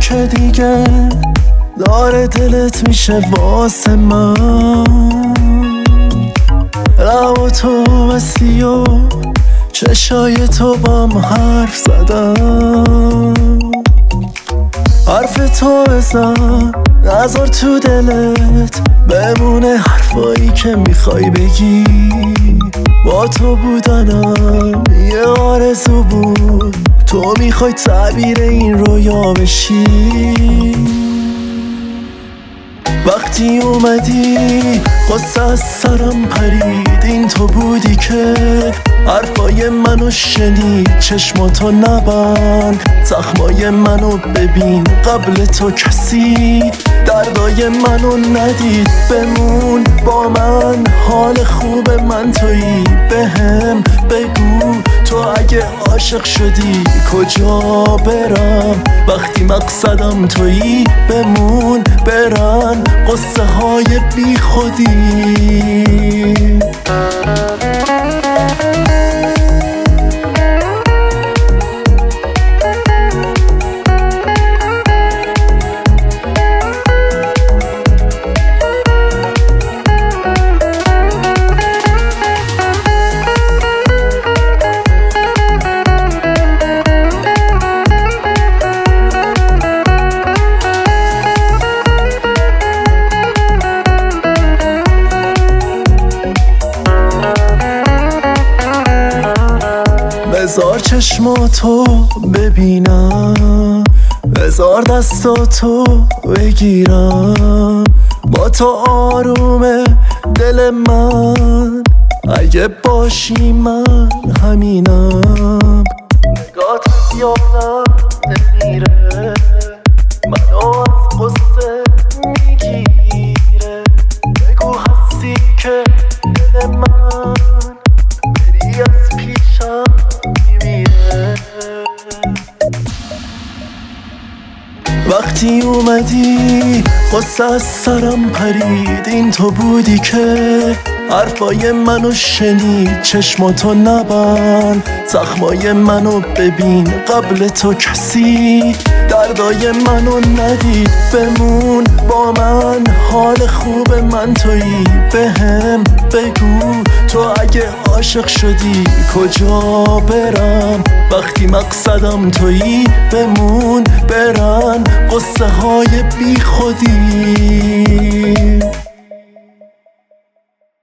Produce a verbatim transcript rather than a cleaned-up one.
که دیگه داره دلت میشه واسه من. لب تو بستی و چشای تو بام حرف زدن. حرف تو بزن نذار تو دلت بمونه حرفایی که میخوای بگی. با تو بودنم یه آرزو بود، تو میخوای تعبیر این رویا بشی. وقتی اومدی قصه از سرم پرید، این تو بودی که حرفای منو شنید. چشماتو نبند، زخمای منو ببین، قبل تو کسی دردای منو ندید. بمون با من، حال خوب من تویی. بهم بگو تو اگه عاشق شدی کجا برم، وقتی مقصدم تویی. بمون برن قصه های بی خودی. بذار چشماتو ببینم، بذار دستاتو بگیرم. با تو آرومه دل من، اگه باشی من همینم. نگات یادم نمیره، منو از قصه میگیره. بگو هستی که دل من بری از پیشم میمیره. وقتی اومدی قصه از سرم پرید، این تو بودی که حرفای منو شنید. چشماتو نبند، زخمای منو ببین، قبل تو کسی دردای منو ندید. بمون با من، حال خوب من تویی. بهم بگو تو اگه عاشق شدی کجا برم، وقتی مقصدم تویی. بمون برن قصه های بی خودی.